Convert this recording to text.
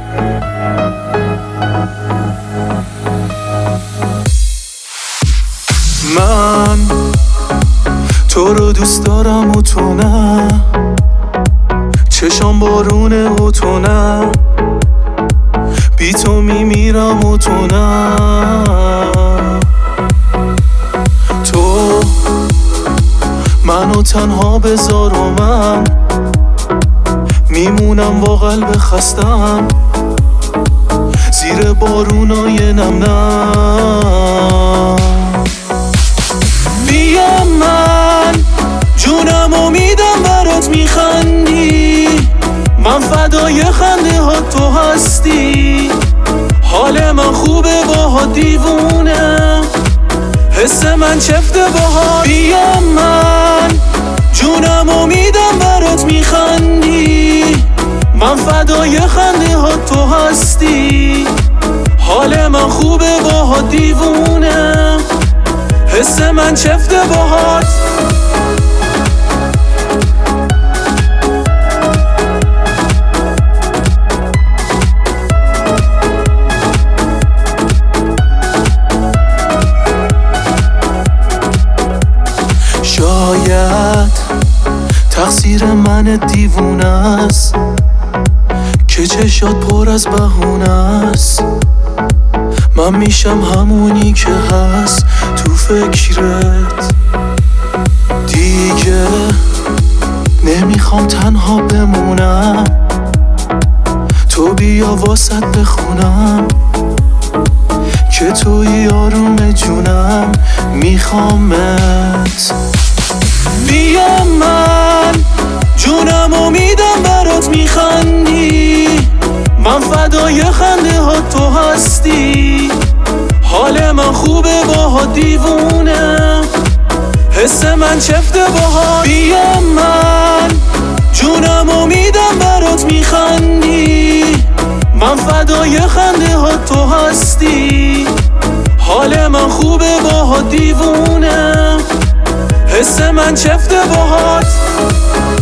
من تو رو دوست دارم و تو نه، چشام بارونه و تو نه، بی تو میمیرم و تو نه. تو منو تنها بذار و من میمونم با قلب خستم زیر بارونای نم نم. بیا من جونم و میدم برات میخندی، من فدای خنده ها تو هستی، حال من خوبه باها دیوونه، حس من چفته باها. بیا من جونم و میدم برات میخندی، من فدای خنده ها تو هستی، حال من خوبه باها دیوونه، حس من چفته باهات. شاید تقصیر من دیوونه است که چشات پر از بهونه است، من میشم همونی که هست تو فکرت، دیگه نمیخوام تنها بمونم، تو بیا واسط بخونم که توی آروم جونم میخوامت. بیا من جونم و میدم برات میخندی، من فدای خنده ها تو هستی، حال من خوبه باها دیوونه، حس من چفته باها. بیا من جونم و میدم برات میخندی، من فدای خنده ها تو هستی، حال من خوبه باها دیوونه، حس من چفته باهات.